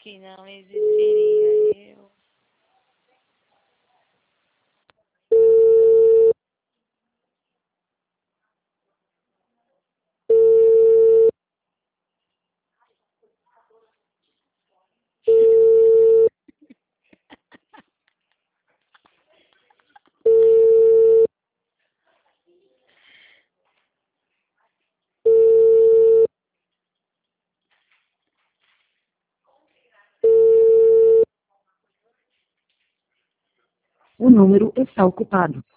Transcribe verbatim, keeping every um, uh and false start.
que não existiria eu. O número está ocupado.